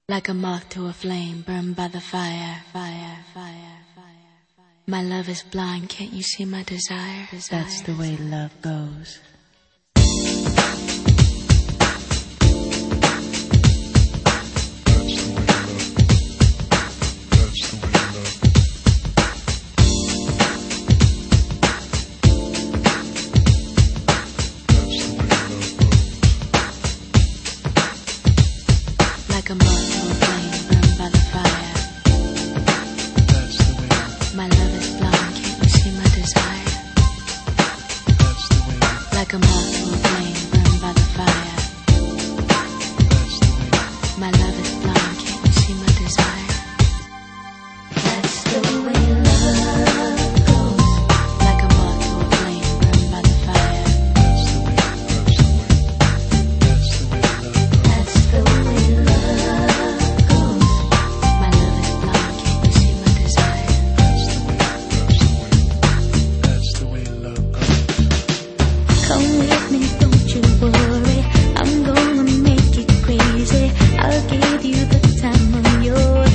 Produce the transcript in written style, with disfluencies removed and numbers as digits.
Like a moth to a flame, burned by the fire, fire, fire, fire. My love is blind, can't you see my desire? That's the way love goes. Like a moth to a flame, burned by the fire. That's the way. My love is blind, can't you see my desire? That's the way. Like a moth to a flame, burned by the fire. That's the way. My love is blind, can't you see my desire? That's the way love goes. Like a moth to a flame, burned by the fire. That's the way. That's the way. That's the way love goes. That's the way love goes. My love is blind, can't you see my desire? That's the way love goes. Come with me, don't you worry. I'm gonna make you crazy. I'll give you the time of your